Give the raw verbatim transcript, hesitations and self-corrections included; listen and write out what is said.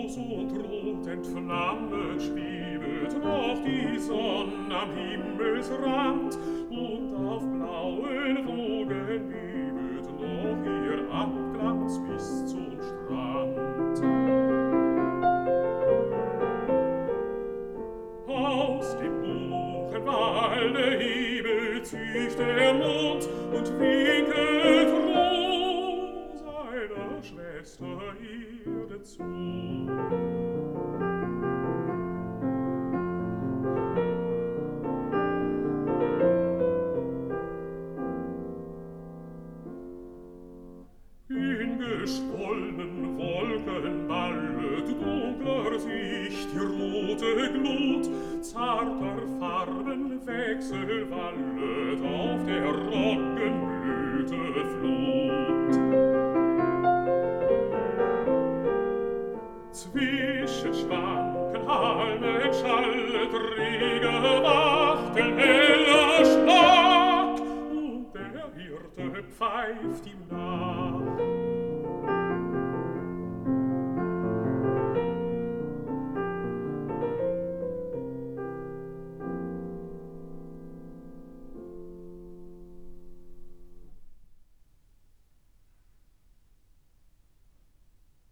Groß und rot entflammet schwebet noch die Sonn am Himmelsrand, und auf blauen Wogen hebet noch ihr Abglanz bis zum Strand. Aus dem Buchenwalde hebet sich der Mond und winkelt roh seiner Schwester Erde zu. In geschwollenen Wolken ballet dunkler sich die rote Glut, zarter Farben wechselwallet auf der Roggenblüte Flut. Zwischen schwanken Halmen schallet reger Wachtel heller Schlag, und der Hirte pfeift ihm nach.